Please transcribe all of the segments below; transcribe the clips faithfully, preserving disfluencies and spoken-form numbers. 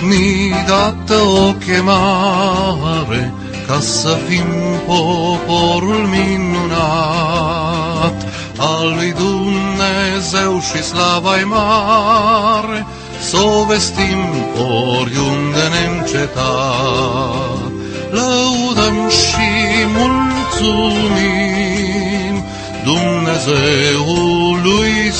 ni dată o chemare ca să fim poporul minunat al lui Dumnezeu și slava-i mare, s-o vestim oriunde neîncetat. Lăudăm și mulțumim Dumnezeului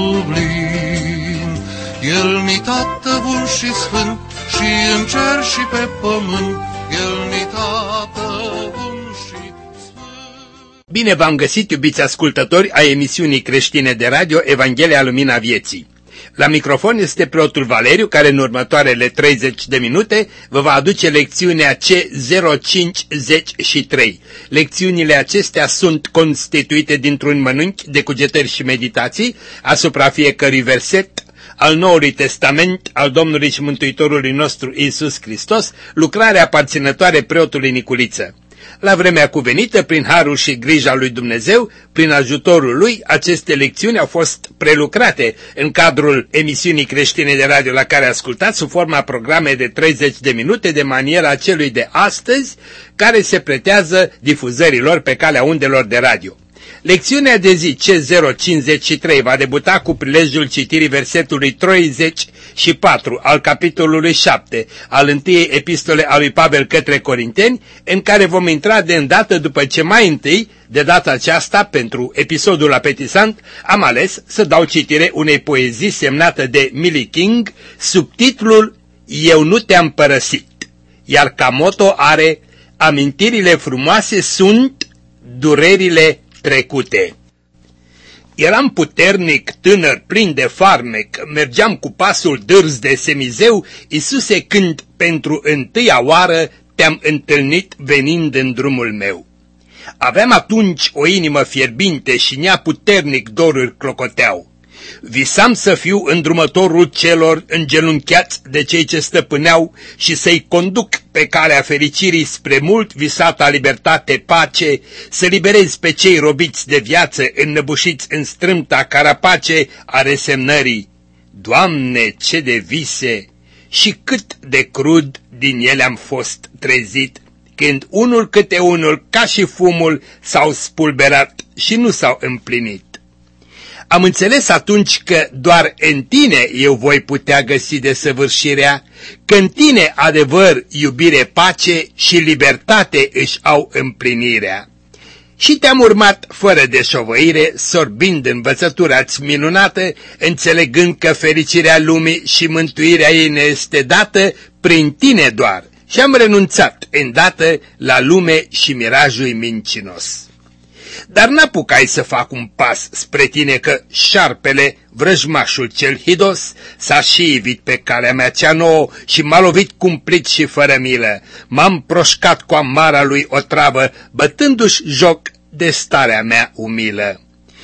sublim. El-ni Tată bun și sfânt și în cer și pe pământ, El-ni Tată bun și sfânt. Bine v-am găsit, iubiți ascultători ai emisiunii creștine de radio Evanghelia Lumina Vieții. La microfon este preotul Valeriu, care în următoarele treizeci de minute vă va aduce lecțiunea C zero cinci zece și trei. Lecțiunile acestea sunt constituite dintr-un mănânchi de cugetări și meditații asupra fiecărui verset al Noului Testament al Domnului și Mântuitorului nostru Iisus Hristos, lucrarea aparținătoare preotului Niculiță. La vremea cuvenită, prin harul și grija lui Dumnezeu, prin ajutorul lui, aceste lecțiuni au fost prelucrate în cadrul emisiunii creștine de radio la care ascultați, sub forma programe de treizeci de minute, de maniera celui de astăzi, care se pretează difuzărilor pe calea undelor de radio. Lecțiunea de zi C zero cinci și trei va debuta cu prilejul citirii versetului treizeci și patru al capitolului șapte al întâiei epistole a lui Pavel către Corinteni, în care vom intra de îndată după ce mai întâi, de data aceasta, pentru episodul apetisant, am ales să dau citire unei poezii semnată de Millie King, sub titlul Eu nu te-am părăsit, iar ca moto are: amintirile frumoase sunt durerile trecute. Eram puternic, tânăr, plin de farmec, mergeam cu pasul dârz de semizeu, Iisuse, când pentru întâia oară te-am întâlnit venind în drumul meu. Aveam atunci o inimă fierbinte și în ea puternic doruri clocoteau. Visam să fiu îndrumătorul celor îngenunchiați de cei ce stăpâneau și să-i conduc pe calea fericirii spre mult visata libertate, pace, să liberez pe cei robiți de viață, înnăbușiți în strâmta carapace a resemnării. Doamne, ce de vise și cât de crud din ele am fost trezit, când unul câte unul, ca și fumul, s-au spulberat și nu s-au împlinit. Am înțeles atunci că doar în tine eu voi putea găsi desăvârșirea, că în tine adevăr, iubire, pace și libertate își au împlinirea. Și te-am urmat fără deșovăire, sorbind învățătura-ți minunată, înțelegând că fericirea lumii și mântuirea ei ne este dată prin tine doar, și am renunțat îndată la lume și mirajul mincinos. Dar n-apucai să fac un pas spre tine, că șarpele, vrăjmașul cel hidos, s-a și ivit pe calea mea cea nouă și m-a lovit cumplit și fără milă. M-am proșcat cu amara lui otravă, bătându-și joc de starea mea umilă.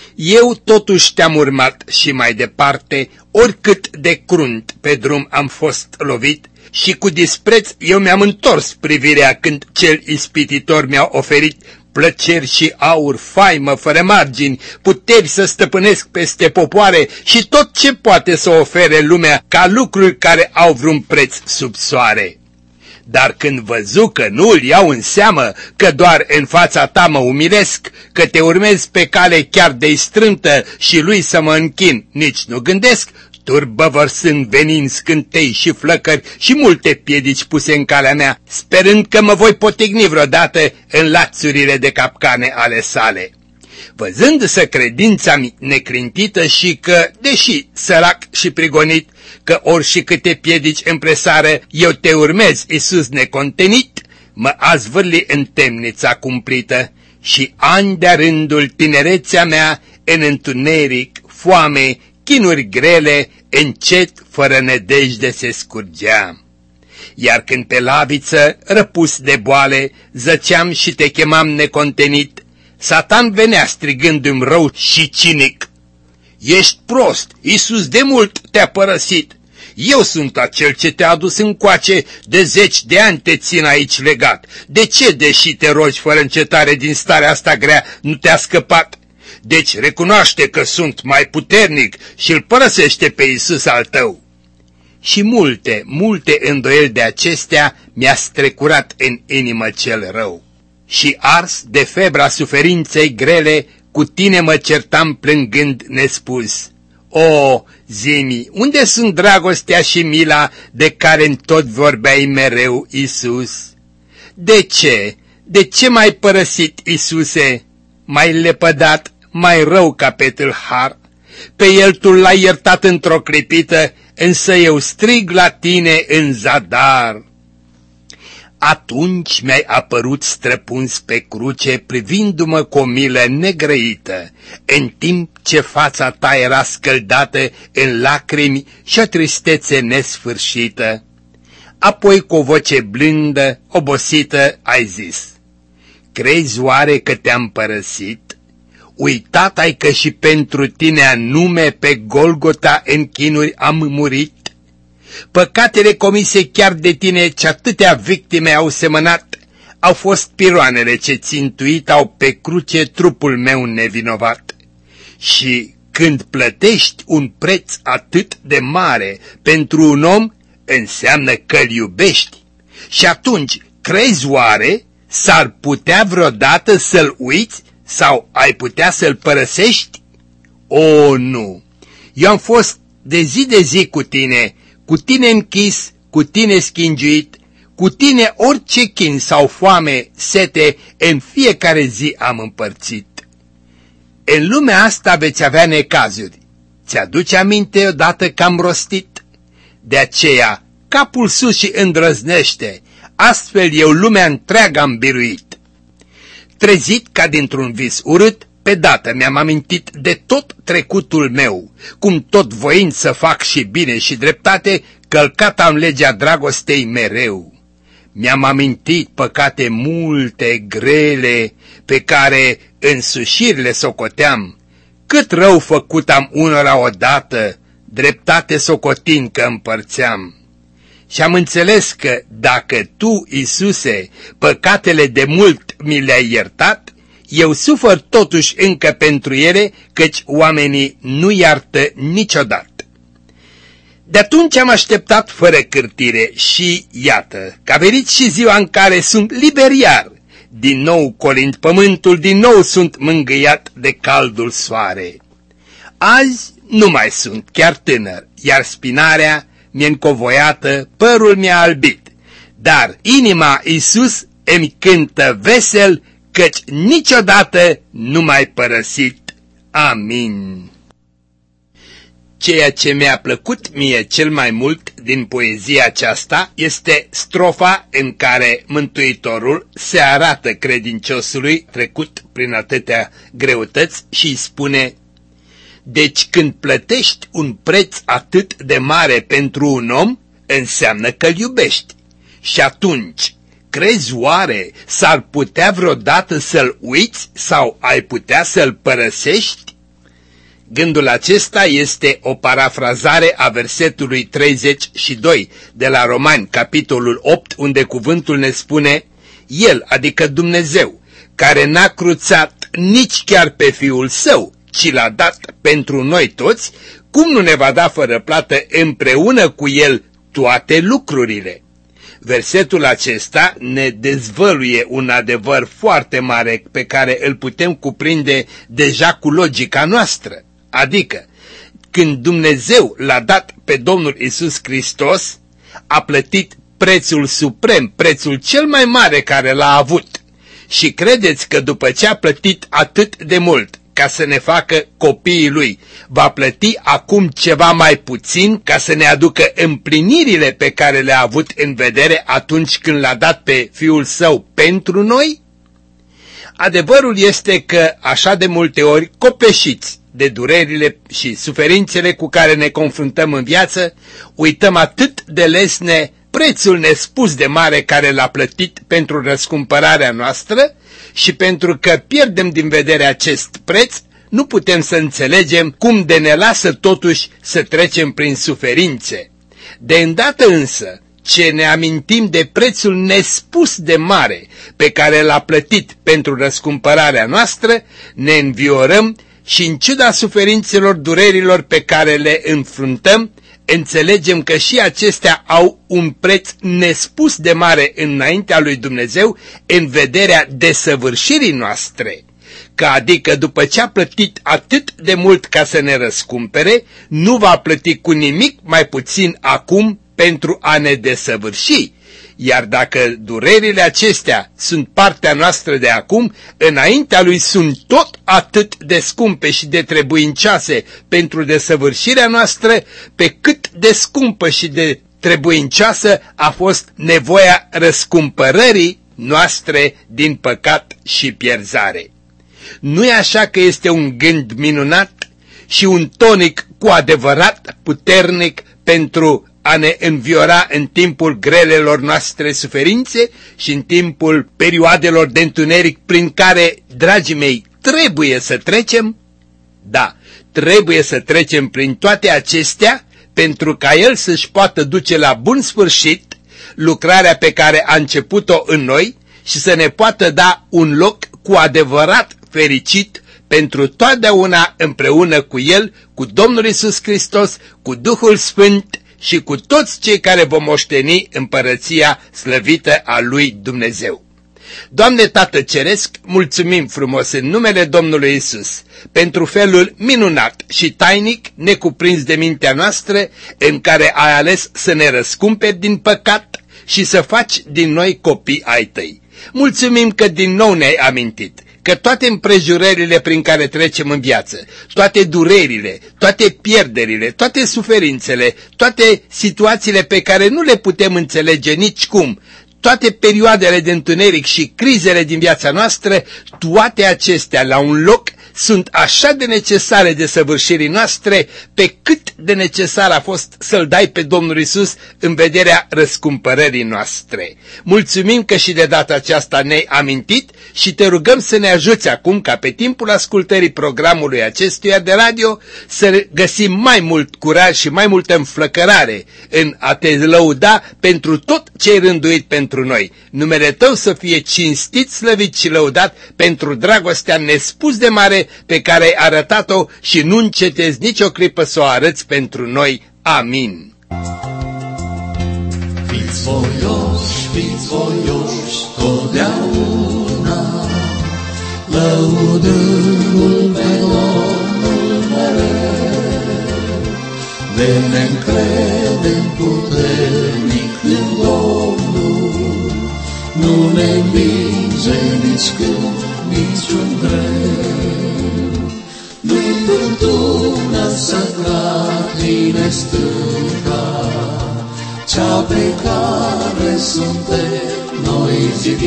Eu totuși te-am urmat și mai departe, oricât de crunt pe drum am fost lovit, și cu dispreț eu mi-am întors privirea când cel ispititor mi-a oferit plăceri și aur, faimă fără margini, puteri să stăpânesc peste popoare și tot ce poate să ofere lumea ca lucruri care au vreun preț sub soare. Dar când văzu că nu-l iau în seamă, că doar în fața ta mă umilesc, că te urmez pe cale chiar de-i strântă și lui să mă închin, nici nu gândesc, turbă vărsând venind scântei și flăcări și multe piedici puse în calea mea, sperând că mă voi potigni vreodată în lațurile de capcane ale sale. Văzându-se credința neclintită și că, deși sărac și prigonit, că ori și câte piedici împresară, eu te urmez, Iisus necontenit, mă azvârli în temnița cumplită și ani de-a rândul tinerețea mea în întuneric, foame, chinuri grele, încet, fără nădejde se scurgea. Iar când pe laviță, răpus de boale, zăceam și te chemam necontenit, Satan venea strigându-mi rău și cinic: ești prost, Iisus de mult te-a părăsit. Eu sunt acel ce te-a adus încoace, de zeci de ani te țin aici legat. De ce, deși te rogi fără încetare din starea asta grea, nu te-a scăpat? Deci recunoaște că sunt mai puternic și îl părăsește pe Iisus al tău. și multe, multe îndoieli de acestea mi-a strecurat în inimă cel rău. Și ars de febra suferinței grele, cu tine mă certam plângând nespus. O, zi-mi, unde sunt dragostea și mila de care-n tot vorbeai mereu, Iisus? De ce? De ce m-ai părăsit, Iisuse? M-ai lepădat mai rău ca pe tâlhar? Pe el tu l-ai iertat într-o clipită, însă eu strig la tine în zadar. Atunci mi-ai apărut străpuns pe cruce, privindu-mă cu o milă negrăită, în timp ce fața ta era scăldată în lacrimi și o tristețe nesfârșită. Apoi cu o voce blândă, obosită, ai zis: crezi oare că te-am părăsit? Uitat ai că și pentru tine anume pe Golgota în chinuri am murit? Păcatele comise chiar de tine, ce atâtea victime au semănat, au fost piroanele ce țintuit au pe cruce trupul meu nevinovat. Și când plătești un preț atât de mare pentru un om, înseamnă că-l iubești. Și atunci, crezi oare, s-ar putea vreodată să-l uiți sau ai putea să-l părăsești? O, nu! Eu am fost de zi de zi cu tine, cu tine închis, cu tine schingiuit, cu tine orice chin sau foame, sete, în fiecare zi am împărțit. În lumea asta veți avea necazuri. Ți-aduce aminte odată că am rostit? De aceea, capul sus și îndrăznește, astfel eu lumea întreagă am biruit. Trezit ca dintr-un vis urât, pe dată mi-am amintit de tot trecutul meu, cum tot voind să fac și bine și dreptate, călcat am legea dragostei mereu. Mi-am amintit păcate multe, grele, pe care însușiri le socoteam. Cât rău făcut am unora odată, dreptate socotind că împărțeam. Și am înțeles că dacă tu, Iisuse, păcatele de mult mi le-ai iertat, eu sufăr totuși încă pentru ele, căci oamenii nu iartă niciodată. De atunci am așteptat fără cârtire și iată că a venit și ziua în care sunt liber iar. Din nou colind pământul, din nou sunt mângâiat de caldul soare. Azi nu mai sunt chiar tânăr, iar spinarea mi-e încovoiată, părul mi-a albit, dar inima, Iisus, îmi cântă vesel, căci niciodată nu m-ai părăsit. Amin. Ceea ce mi-a plăcut mie cel mai mult din poezia aceasta este strofa în care Mântuitorul se arată credinciosului trecut prin atâtea greutăți și îi spune: deci când plătești un preț atât de mare pentru un om, înseamnă că-l iubești. Și atunci, crezi oare s-ar putea vreodată să-l uiți sau ai putea să-l părăsești? Gândul acesta este o parafrazare a versetului treizeci și doi de la Romani, capitolul opt, unde cuvântul ne spune: El, adică Dumnezeu, care n-a cruțat nici chiar pe Fiul Său, ci l-a dat pentru noi toți, cum nu ne va da fără plată împreună cu El toate lucrurile? Versetul acesta ne dezvăluie un adevăr foarte mare pe care îl putem cuprinde deja cu logica noastră. Adică, când Dumnezeu l-a dat pe Domnul Iisus Hristos, a plătit prețul suprem, prețul cel mai mare care l-a avut. Și credeți că după ce a plătit atât de mult ca să ne facă copiii Lui, va plăti acum ceva mai puțin ca să ne aducă împlinirile pe care le-a avut în vedere atunci când l-a dat pe Fiul Său pentru noi? Adevărul este că așa de multe ori, copleșiți de durerile și suferințele cu care ne confruntăm în viață, uităm atât de lesne prețul nespus de mare care l-a plătit pentru răscumpărarea noastră și pentru că pierdem din vedere acest preț, nu putem să înțelegem cum de ne lasă totuși să trecem prin suferințe. De îndată însă ce ne amintim de prețul nespus de mare pe care l-a plătit pentru răscumpărarea noastră, ne înviorăm și în ciuda suferințelor, durerilor pe care le înfruntăm, înțelegem că și acestea au un preț nespus de mare înaintea lui Dumnezeu în vederea desăvârșirii noastre. Că adică după ce a plătit atât de mult ca să ne răscumpere, nu va plăti cu nimic mai puțin acum pentru a ne desăvârși. Iar dacă durerile acestea sunt partea noastră de acum, înaintea lui sunt tot atât de scumpe și de trebuincioase pentru desăvârșirea noastră, pe cât de scumpă și de trebuincioasă a fost nevoia răscumpărării noastre din păcat și pierzare. Nu e așa că este un gând minunat și un tonic cu adevărat puternic pentru a ne înviora în timpul grelelor noastre suferințe și în timpul perioadelor de întuneric prin care, dragii mei, trebuie să trecem? Da, trebuie să trecem prin toate acestea pentru ca El să-și poată duce la bun sfârșit lucrarea pe care a început-o în noi și să ne poată da un loc cu adevărat fericit pentru totdeauna împreună cu El, cu Domnul Iisus Hristos, cu Duhul Sfânt și cu toți cei care vom moșteni împărăția slăvită a lui Dumnezeu. Doamne Tată Ceresc, mulțumim frumos în numele Domnului Iisus pentru felul minunat și tainic necuprins de mintea noastră în care ai ales să ne răscumperi din păcat și să faci din noi copii ai Tăi. Mulțumim că din nou ne-ai amintit că toate împrejurările prin care trecem în viață, toate durerile, toate pierderile, toate suferințele, toate situațiile pe care nu le putem înțelege nicicum, toate perioadele de întuneric și crizele din viața noastră, toate acestea la un loc sunt așa de necesare desăvârșirii noastre, pe cât de necesar a fost să-L dai pe Domnul Iisus în vederea răscumpărării noastre. Mulțumim că și de data aceasta ne-ai amintit și te rugăm să ne ajuți acum ca pe timpul ascultării programului acestuia de radio să găsim mai mult curaj și mai multă înflăcărare în a te lăuda pentru tot ce ai rânduit pentru noi. Numele Tău să fie cinstit, slăvit și lăudat pentru dragostea nespus de mare pe care ai arătat-o și nu încetezi nicio clipă să o arăți pentru noi. Amin. Fiți voioși, fiți voioși, totdeauna, lăudându-L pe Domnul mereu, de ne-ncredem puternic în Domnul, nu ne învinge nici când, niciun greu. Nu-i furtună să clatine stânca, cea pe care suntem noi zidiți.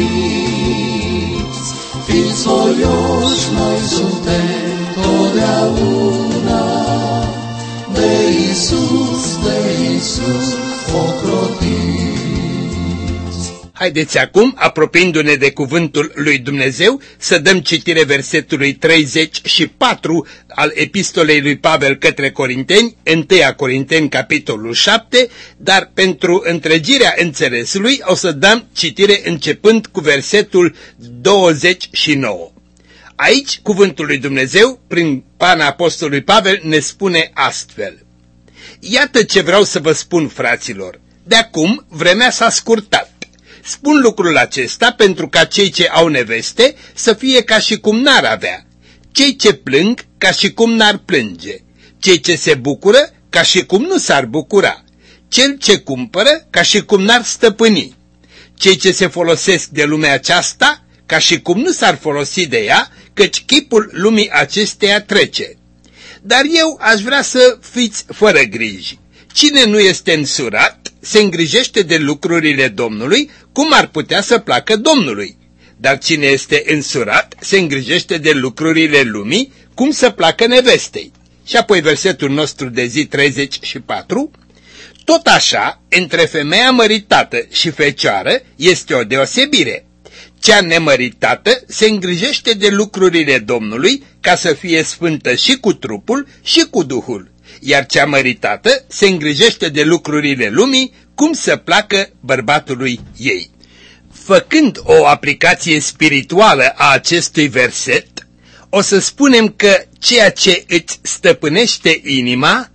Fiți voioși, noi suntem totdeauna de Iisus, de Iisus ocrotiți. Haideți acum, apropiindu-ne de cuvântul lui Dumnezeu, să dăm citire versetului treizeci și patru al epistolei lui Pavel către Corinteni, întâi Corinteni, capitolul șapte, dar pentru întregirea înțelesului o să dăm citire începând cu versetul douăzeci și nouă. Aici, cuvântul lui Dumnezeu, prin pana apostolului Pavel, ne spune astfel: Iată ce vreau să vă spun, fraților, de acum vremea s-a scurtat. Spun lucrul acesta pentru ca cei ce au neveste să fie ca și cum n-ar avea, cei ce plâng ca și cum n-ar plânge, cei ce se bucură ca și cum nu s-ar bucura, cel ce cumpără ca și cum n-ar stăpâni, cei ce se folosesc de lumea aceasta ca și cum nu s-ar folosi de ea, căci chipul lumii acesteia trece. Dar eu aș vrea să fiți fără griji. Cine nu este însurat se îngrijește de lucrurile Domnului, cum ar putea să placă Domnului. Dar cine este însurat se îngrijește de lucrurile lumii, cum să placă nevestei. Și apoi versetul nostru de zi treizeci și patru. Tot așa, între femeia măritată și fecioară este o deosebire. Cea nemăritată se îngrijește de lucrurile Domnului ca să fie sfântă și cu trupul și cu duhul, iar cea măritată se îngrijește de lucrurile lumii, cum să placă bărbatului ei. Făcând o aplicație spirituală a acestui verset, o să spunem că ceea ce îți stăpânește inima,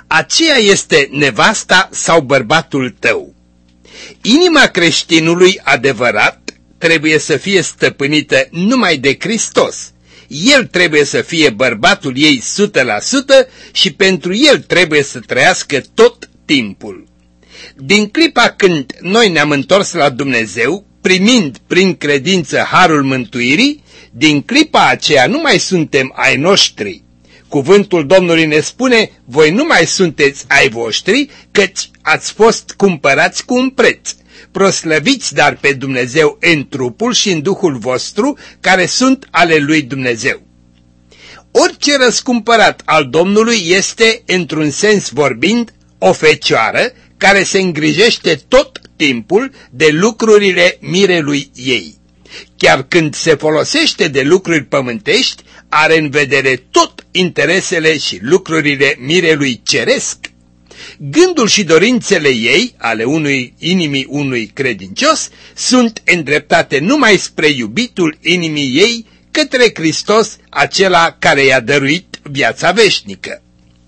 aceea este nevasta sau bărbatul tău. Inima creștinului adevărat trebuie să fie stăpânită numai de Hristos. El trebuie să fie bărbatul ei o sută la sută și pentru el trebuie să trăiască tot timpul. Din clipa când noi ne-am întors la Dumnezeu, primind prin credință harul mântuirii, din clipa aceea nu mai suntem ai noștri. Cuvântul Domnului ne spune, voi nu mai sunteți ai voștri, căci ați fost cumpărați cu un preț. Proslăviți dar pe Dumnezeu în trupul și în Duhul vostru, care sunt ale lui Dumnezeu. Orice răscumpărat al Domnului este, într-un sens vorbind, o fecioară care se îngrijește tot timpul de lucrurile mirelui ei. Chiar când se folosește de lucruri pământești, are în vedere tot interesele și lucrurile mirelui ceresc. Gândul și dorințele ei, ale unui inimii unui credincios, sunt îndreptate numai spre iubitul inimii ei, către Hristos, acela care i-a dăruit viața veșnică.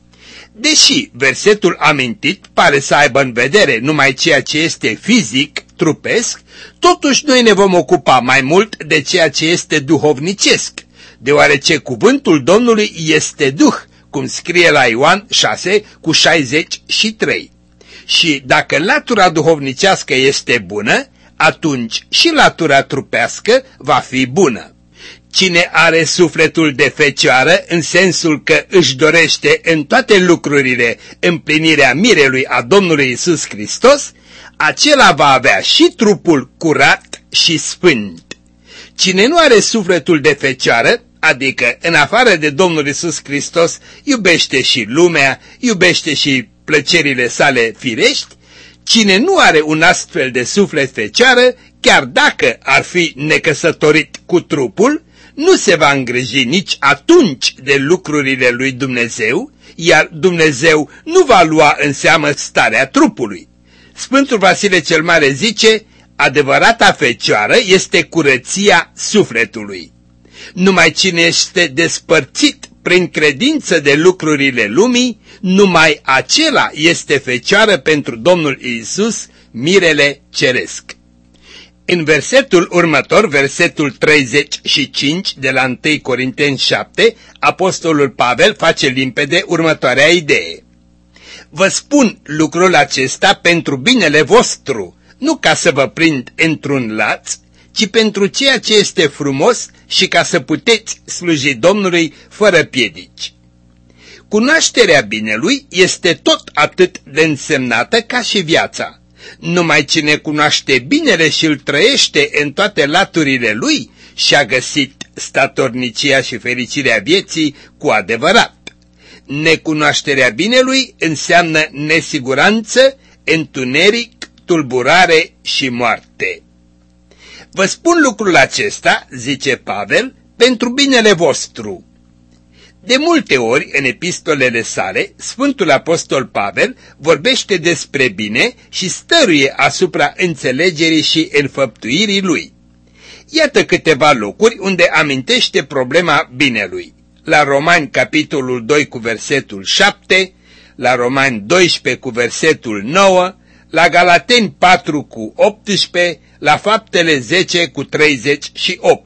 Deși versetul amintit pare să aibă în vedere numai ceea ce este fizic, trupesc, totuși noi ne vom ocupa mai mult de ceea ce este duhovnicesc, deoarece cuvântul Domnului este Duh, cum scrie la Ioan șase cu șaizeci și trei. Și dacă latura duhovnicească este bună, atunci și latura trupească va fi bună. Cine are sufletul de fecioară, în sensul că își dorește în toate lucrurile împlinirea mirelui a Domnului Iisus Hristos, acela va avea și trupul curat și sfânt. Cine nu are sufletul de fecioară, adică în afară de Domnul Iisus Hristos, iubește și lumea, iubește și plăcerile sale firești, cine nu are un astfel de suflet fecioară, chiar dacă ar fi necăsătorit cu trupul, nu se va îngriji nici atunci de lucrurile lui Dumnezeu, iar Dumnezeu nu va lua în seamă starea trupului. Sfântul Vasile cel Mare zice, adevărata fecioară este curăția sufletului. Numai cine este despărțit prin credință de lucrurile lumii, numai acela este fecioară pentru Domnul Iisus, mirele ceresc. În versetul următor, versetul treizeci și cinci de la întâi Corinteni șapte, apostolul Pavel face limpede următoarea idee. Vă spun lucrul acesta pentru binele vostru, nu ca să vă prind într-un laț, ci pentru ceea ce este frumos și ca să puteți sluji Domnului fără piedici. Cunoașterea binelui este tot atât de însemnată ca și viața. Numai cine cunoaște binele și îl trăiește în toate laturile lui și-a găsit statornicia și fericirea vieții cu adevărat. Necunoașterea binelui înseamnă nesiguranță, întuneric, tulburare și moarte. Vă spun lucrul acesta, zice Pavel, pentru binele vostru. De multe ori, în epistolele sale, Sfântul Apostol Pavel vorbește despre bine și stăruie asupra înțelegerii și înfăptuirii lui. Iată câteva locuri unde amintește problema binelui. La Romani, capitolul doi cu versetul șapte, la Romani doisprezece cu versetul nouă, la Galateni patru cu optsprezece, la Faptele zece cu treizeci și opt.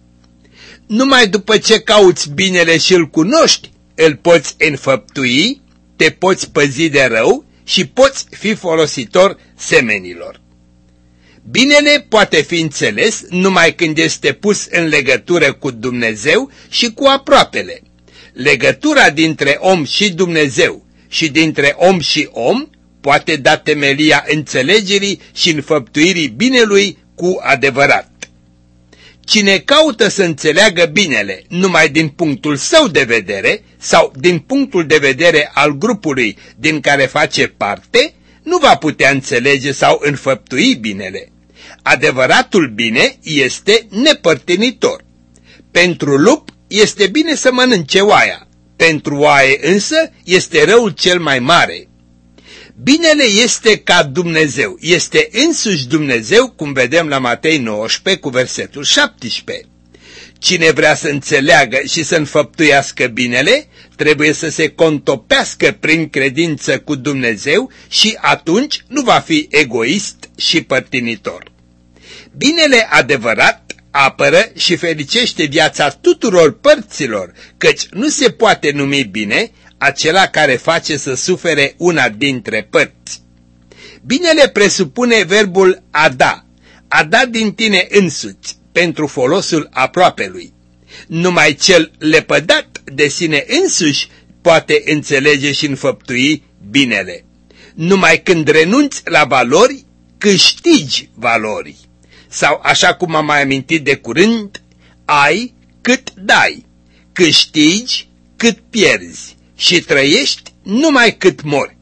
Numai după ce cauți binele și îl cunoști, îl poți înfăptui, te poți păzi de rău și poți fi folositor semenilor. Binele poate fi înțeles numai când este pus în legătură cu Dumnezeu și cu aproapele. Legătura dintre om și Dumnezeu și dintre om și om poate da temelia înțelegerii și înfăptuirii binelui cu adevărat. Cine caută să înțeleagă binele numai din punctul său de vedere sau din punctul de vedere al grupului din care face parte, nu va putea înțelege sau înfăptui binele. Adevăratul bine este nepărtinitor. Pentru lup este bine să mănânce oaia, pentru oaie însă este răul cel mai mare. Binele este ca Dumnezeu, este însuși Dumnezeu, cum vedem la Matei nouăsprezece cu versetul șaptesprezece. Cine vrea să înțeleagă și să înfăptuiască binele, trebuie să se contopească prin credință cu Dumnezeu și atunci nu va fi egoist și părtinitor. Binele adevărat apără și fericește viața tuturor părților, căci nu se poate numi bine acela care face să sufere una dintre părți. Binele presupune verbul a da, a da din tine însuți, pentru folosul aproapelui. Numai cel lepădat de sine însuși poate înțelege și înfăptui binele. Numai când renunți la valori, câștigi valori. Sau, așa cum am mai amintit de curând, ai cât dai, câștigi cât pierzi și trăiești numai cât mori.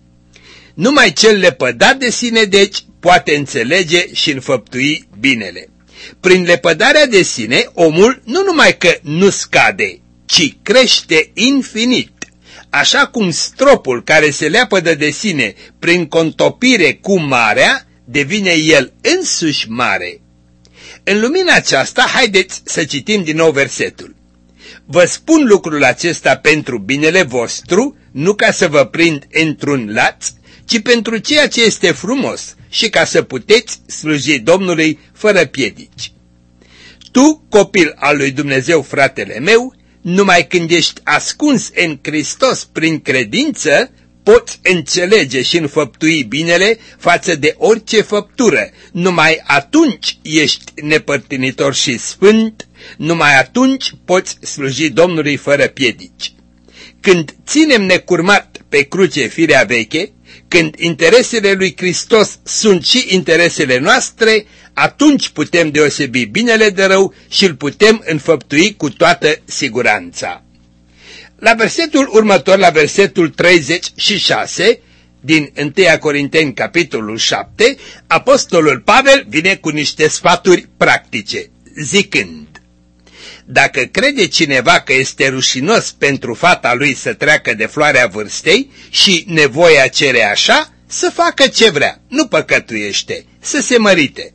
Numai cel lepădat de sine, deci, poate înțelege și înfăptui binele. Prin lepădarea de sine, omul nu numai că nu scade, ci crește infinit. Așa cum stropul care se leapădă de sine prin contopire cu marea, devine el însuși mare. În lumina aceasta, haideți să citim din nou versetul. Vă spun lucrul acesta pentru binele vostru, nu ca să vă prind într-un laț, ci pentru ceea ce este frumos și ca să puteți sluji Domnului fără piedici. Tu, copil al lui Dumnezeu, fratele meu, numai când ești ascuns în Hristos prin credință, poți înțelege și înfăptui binele față de orice făptură. Numai atunci ești nepărtinitor și sfânt, numai atunci poți sluji Domnului fără piedici. Când ținem necurmat pe cruce firea veche, când interesele lui Hristos sunt și interesele noastre, atunci putem deosebi binele de rău și îl putem înfăptui cu toată siguranța. La versetul următor, la versetul treizeci și șase, din întâi Corinteni, capitolul șapte, apostolul Pavel vine cu niște sfaturi practice, zicând: dacă crede cineva că este rușinos pentru fata lui să treacă de floarea vârstei și nevoia cere așa, să facă ce vrea, nu păcătuiește, să se mărite.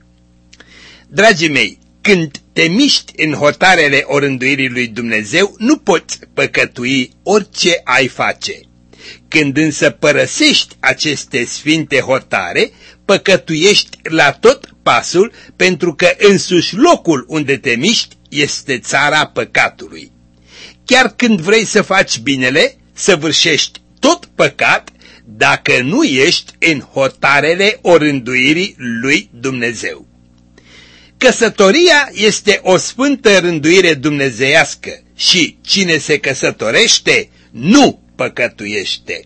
Dragii mei, când te miști în hotarele orânduirii lui Dumnezeu, nu poți păcătui orice ai face. Când însă părăsești aceste sfinte hotare, păcătuiești la tot pasul, pentru că însuși locul unde te miști este țara păcatului. Chiar când vrei să faci binele, săvârșești tot păcat dacă nu ești în hotarele orânduirii lui Dumnezeu. Căsătoria este o sfântă rânduire dumnezeiască și cine se căsătorește nu păcătuiește.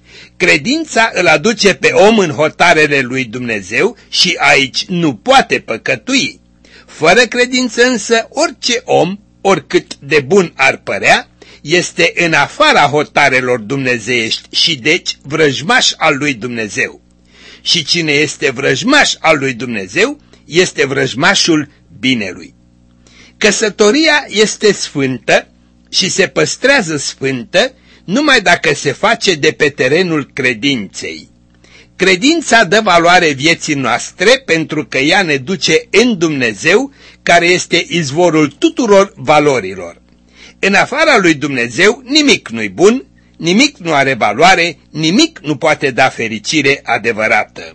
Credința îl aduce pe om în hotarele lui Dumnezeu și aici nu poate păcătui. Fără credință însă, orice om, oricât de bun ar părea, este în afara hotarelor dumnezeiești și deci vrăjmaș al lui Dumnezeu. Și cine este vrăjmaș al lui Dumnezeu, este vrăjmașul binelui. Căsătoria este sfântă și se păstrează sfântă numai dacă se face de pe terenul credinței. Credința dă valoare vieții noastre pentru că ea ne duce în Dumnezeu, care este izvorul tuturor valorilor. În afara lui Dumnezeu nimic nu-i bun, nimic nu are valoare, nimic nu poate da fericire adevărată.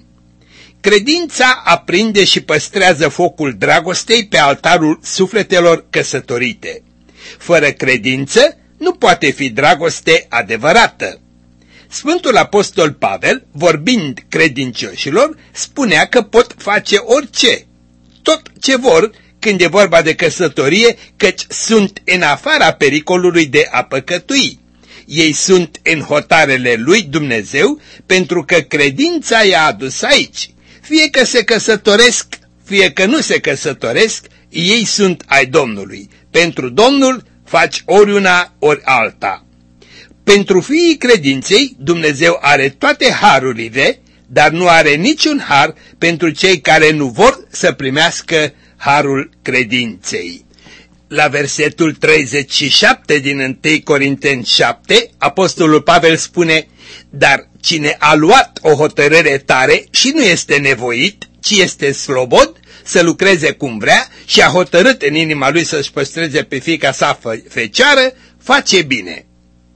Credința aprinde și păstrează focul dragostei pe altarul sufletelor căsătorite. Fără credință nu poate fi dragoste adevărată. Sfântul Apostol Pavel, vorbind credincioșilor, spunea că pot face orice, tot ce vor când e vorba de căsătorie, căci sunt în afara pericolului de a păcătui. Ei sunt în hotarele lui Dumnezeu pentru că credința i-a adus aici. Fie că se căsătoresc, fie că nu se căsătoresc, ei sunt ai Domnului. Pentru Domnul faci ori una, ori alta. Pentru fiii credinței, Dumnezeu are toate harurile, dar nu are niciun har pentru cei care nu vor să primească harul credinței. La versetul treizeci și șapte din întâi Corinteni șapte, apostolul Pavel spune: dar cine a luat o hotărâre tare și nu este nevoit, ci este slobod, să lucreze cum vrea și a hotărât în inima lui să-și păstreze pe fiica sa fecioară, face bine.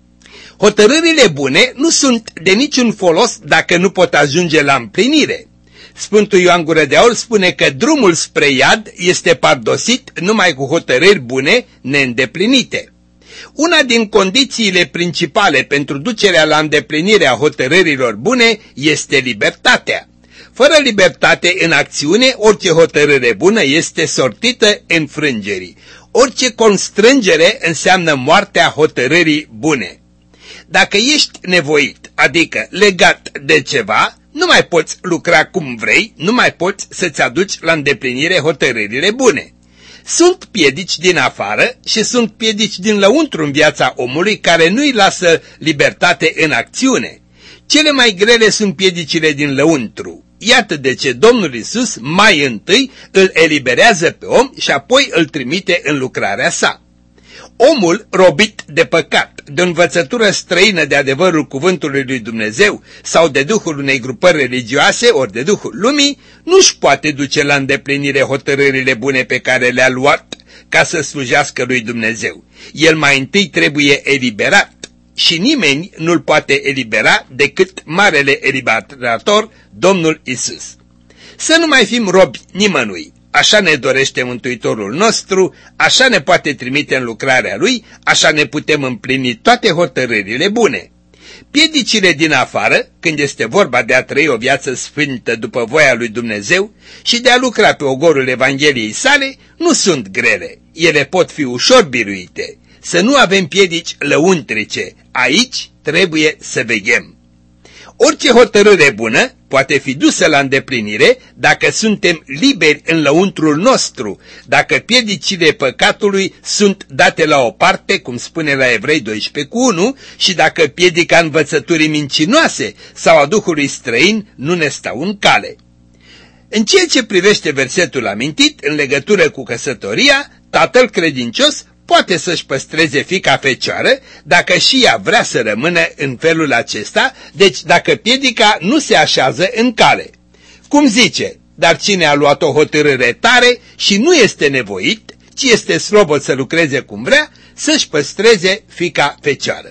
Hotărârile bune nu sunt de niciun folos dacă nu pot ajunge la împlinire. Sfântul Ioan Gură de Aur spune că drumul spre iad este pardosit numai cu hotărâri bune neîndeplinite. Una din condițiile principale pentru ducerea la îndeplinirea hotărârilor bune este libertatea. Fără libertate în acțiune, orice hotărâre bună este sortită înfrângerii. Orice constrângere înseamnă moartea hotărârii bune. Dacă ești nevoit, adică legat de ceva, nu mai poți lucra cum vrei, nu mai poți să-ți aduci la îndeplinire hotărârile bune. Sunt piedici din afară și sunt piedici din lăuntru în viața omului care nu-i lasă libertate în acțiune. Cele mai grele sunt piedicile din lăuntru. Iată de ce Domnul Iisus mai întâi îl eliberează pe om și apoi îl trimite în lucrarea sa. Omul robit de păcat, de o învățătură străină de adevărul cuvântului lui Dumnezeu sau de duhul unei grupări religioase ori de duhul lumii, nu-și poate duce la îndeplinire hotărârile bune pe care le-a luat ca să slujească lui Dumnezeu. El mai întâi trebuie eliberat și nimeni nu-l poate elibera decât marele eliberator, Domnul Iisus. Să nu mai fim robi nimănui. Așa ne dorește Mântuitorul nostru, așa ne poate trimite în lucrarea Lui, așa ne putem împlini toate hotărârile bune. Piedicile din afară, când este vorba de a trăi o viață sfântă după voia lui Dumnezeu și de a lucra pe ogorul Evangheliei sale, nu sunt grele, ele pot fi ușor biruite. Să nu avem piedici lăuntrice, aici trebuie să veghem. Orice hotărâre bună poate fi dusă la îndeplinire dacă suntem liberi în lăuntrul nostru, dacă piedicile păcatului sunt date la o parte, cum spune la Evrei doisprezece cu unu, și dacă piedica învățăturii mincinoase sau a duhului străin nu ne stau în cale. În ceea ce privește versetul amintit, în legătură cu căsătoria, tatăl credincios poate să-și păstreze fiica fecioară dacă și ea vrea să rămână în felul acesta, deci dacă piedica nu se așează în cale. Cum zice, dar cine a luat o hotărâre tare și nu este nevoit, ci este slobod să lucreze cum vrea, să-și păstreze fiica fecioară.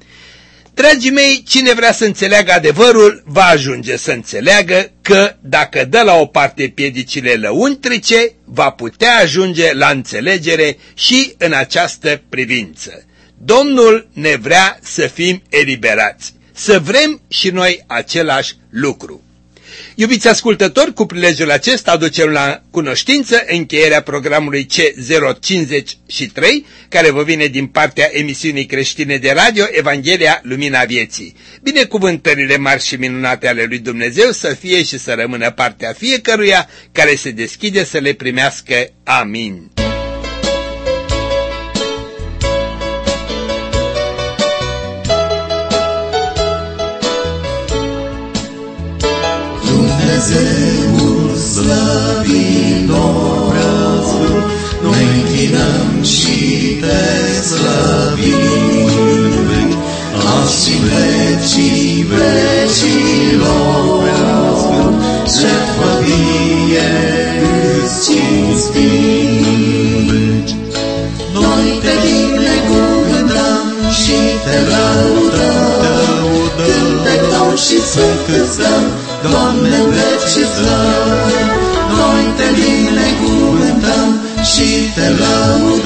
Dragii mei, cine vrea să înțeleagă adevărul, va ajunge să înțeleagă că dacă dă la o parte piedicile lăuntrice, va putea ajunge la înțelegere și în această privință. Domnul ne vrea să fim eliberați, să vrem și noi același lucru. Iubiți ascultători, cu prilejul acesta aducem la cunoștință încheierea programului C zero cincizeci și trei, care vă vine din partea emisiunii creștine de radio Evanghelia Lumina Vieții. Binecuvântările mari și minunate ale lui Dumnezeu să fie și să rămână partea fiecăruia care se deschide să le primească. Amin. Dumnezeul slăvitor, noi închinăm și te slăvim, azi și vecii vecilor, jertfă vie îți cinstim. Noi te binecuvântăm și te lăudăm, cântec nou și sfânt îți dăm, Doamne, în veci îți dăm. Noi te binecuvântăm și te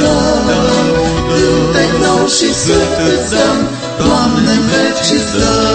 lăudăm, cântec nou și sfânt îți dăm, Doamne, în veci îți dăm.